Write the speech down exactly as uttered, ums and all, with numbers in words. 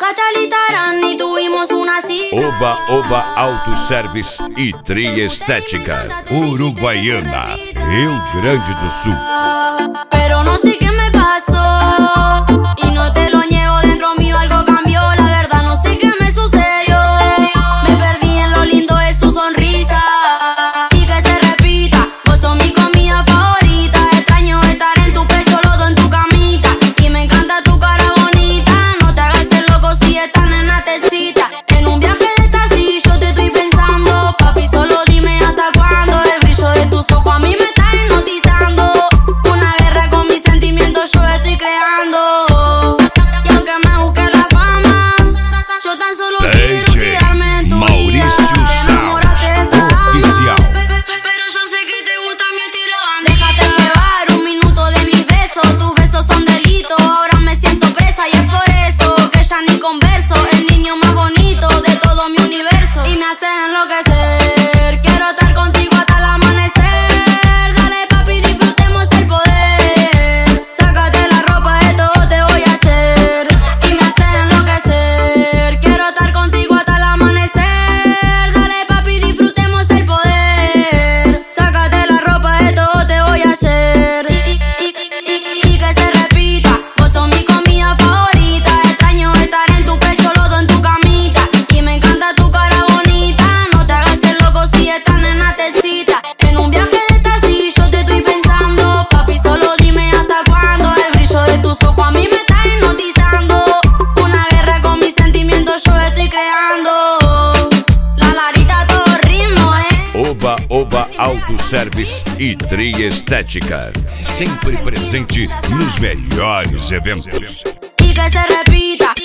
Thalita Rani tuvimos una cita. Oba Oba Autoservice e Tria Estética Uruguaiana, Rio Grande do Sul. Pero no sé qué me pasó y no te lo niego, dentro mío algo cambió. La verdad no sé qué me sucedió. Me perdí en lo lindo de su sonrisa. Y que se repita, vos sos mi comida favorita. Extraño estar en tu pecho, lodo en tu camita. Y me encanta tu cara bonita. No te hagas el loco si esta nena te excita. En un viaje de taxi yo te estoy pensando. Papi, solo dime hasta cuándo. El brillo de tus ojos a mí me está hipnotizando. Una guerra con mis sentimientos yo estoy creando. Y aunque me busque la fama, yo tan solo quiero quedarme en tu vida. Te enamoraste de esta dama, pero yo sé que te gusta mi estilo bandido. Déjate llevar un minuto de mis besos. Tus besos son delito, ahora me siento presa. Y es por eso que ya ni converso. El niño más bonito de todo mi universo. Y me hace enloquecer. Quiero estar contigo hasta el amanecer. Dale papi, disfrutemos el poder. Sácate la ropa, de todo te voy a hacer. Y me hace enloquecer. Quiero estar contigo hasta el amanecer. Dale papi, disfrutemos el poder. Sácate la ropa, de todo te voy a hacer. Y, y, y, y, y que se repita, vos sos mi comida favorita. Extraño estar en tu pecho, lodo en tu camita. Y me encanta tu cara bonita. No te hagas el loco si esta nena te excita. En un viaje de taxi yo te estoy pensando. Papi, solo dime hasta cuándo. El brillo de tus ojos a mí me está hipnotizando. Una guerra con mis sentimientos yo estoy creando. La Larita, todo ritmo, eh. Oba Oba Autoservice e Tria Estética, sempre presente nos melhores eventos. Y que se repita,